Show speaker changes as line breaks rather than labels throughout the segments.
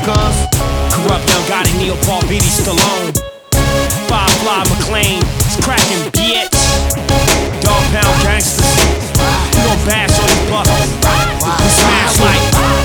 cuz. Corrupt Young Gotti, Neil Paul Beatty, Stallone. Firefly McLean, it's cracking, bitch. Dog Pound gangsters, we gon' bash on these buckets. We smash like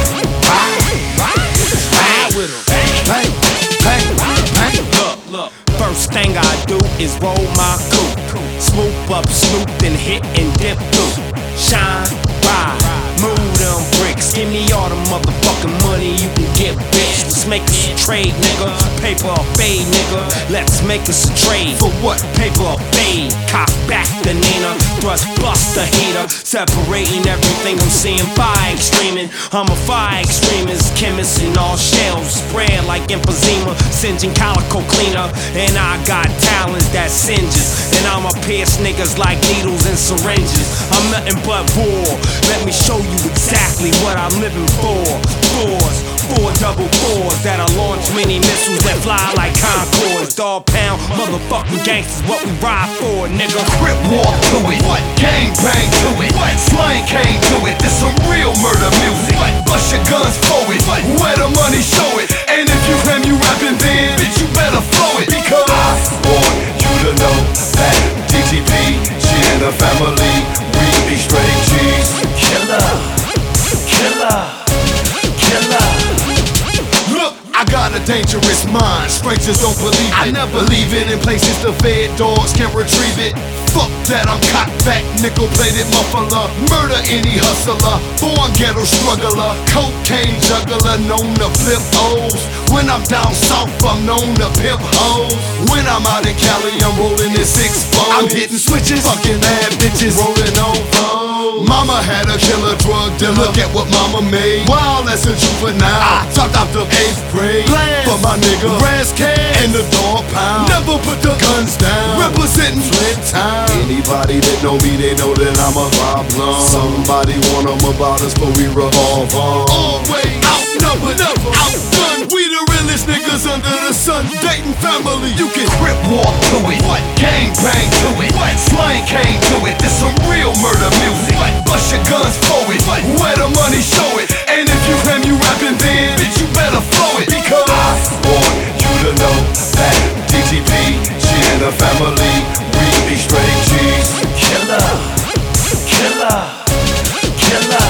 ride with 'em. Bang, bang, bang. Look, first thing I do is roll my coupe. Swoop up, snoop, then hit and dip through. Shine, ride, move them bricks. Give me all the motherfucking money you can get, bitch. Let's make us a trade, nigga. Paper or fade, nigga. Let's make us a trade. For what? Paper or fade. Cock back the Nina. Thrust bust the heater. Separating everything I'm seeing. Fire extreming. I'm a fire extremist. Chemist in all shells. Spread like emphysema. Singeing calico cleaner. And I got talents that singes. And I'ma pierce niggas like needles and syringes. I'm nothing but war. Let me show you exactly what I'm living for. Fours, 4 double fours that'll launch many missiles that fly like Concords. Dog Pound, motherfucking gangsters, what we ride for, nigga.
Crip walk to it, gang bang to it, slang came to it. This some real murder music. Bust your guns for it, where the money show it. And if you claim you rapping, then bitch you better flow it. Because I want you to know that DTP, she and her family, we be straight G's. Killer, killer, killer. Look, I got a dangerous mind. Strangers don't believe it. I never leave it in places the fed dogs can't retrieve it. Fuck that, I'm cock back, nickel-plated muffler. Murder any hustler, born ghetto struggler. Cocaine juggler, known to flip O's. When I'm down south, I'm known to pimp hoes. When I'm out in Cali, I'm rolling in 6-4. I'm hitting switches, fucking bad bitches, rolling over. Mama had a killer drug dealer. Look at what mama made. Wild as a juvenile. I topped out the 8th grade. For my nigga Rascal and the Dog Pound. Never put the guns down. Representing Flint Town. Anybody that know me, they know that I'm a problem. Somebody warn them about us, but we revolve on. Always outnumbered, outdone. We the realest niggas under the sun. Dayton family, you can Crip walk to it, gang bang to it, slang came to it. This some real murder music. Bust your guns for it, where the money show it. And if you claim you rapping, then bitch you better flow it. Because I want you to know that DTP, she and her family, we be straight G's. Killer, killer, killer.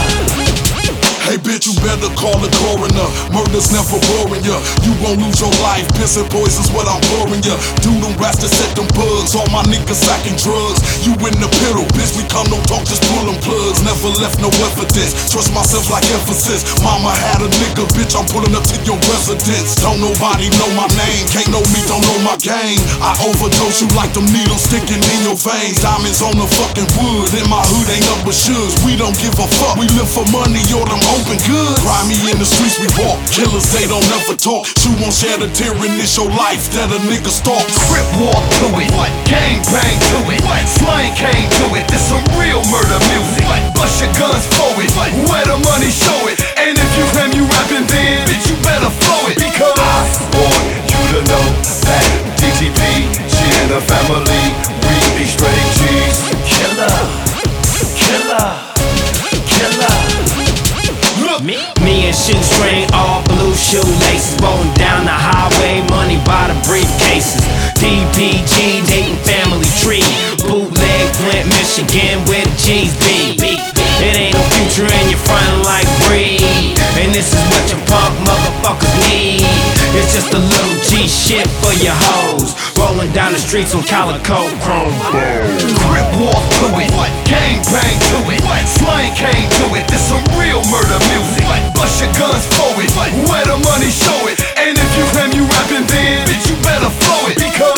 Hey bitch, you better call the coroner. Murder's never boring ya. You won't lose your life. Piss and poison's what I'm pouring ya. Do them rats to set them bugs. All my niggas sacking drugs. You in the piddle, bitch. We come, don't talk, just pull them plugs. Never left no evidence. Trust myself like emphasis. Mama had a nigga, bitch. I'm pulling up to your residence. Don't nobody know my name. Can't know me, don't know my game. I overdose you like them needles sticking in your veins. Diamonds on the fucking wood. In my hood ain't nothing but shoes. We don't give a fuck. We live for money or them open good. Grimy in the streets we walk. Killers, they don't never talk. You won't share the tyranny, your life that a nigga stalks.
Crip walk to it, gang bang to it, slang came to it. This some real murder music. Bust your guns for it, where the money show it. And if you claim you rapping, then bitch you better flow it. Because I want you to know that DTP, she and her family, we be straight G's. Killer, killer, killer.
Me and Shoestring, all blue shoelaces, rolling down the highway, money by the briefcases. DPG, Dayton family tree, bootleg Flint, Michigan, where the G's be. It ain't no future and you're frontin' like Breed. And this is what your punk motherfuckers need. It's just a little G shit for your hoes, rolling down the streets on Calico Chrome.
Crip walk to it, gang bang to it, slang came to it. This some real murder music. Bust your guns for it, where the money show it. And if you claim you rapping, then bitch you better flow it. Because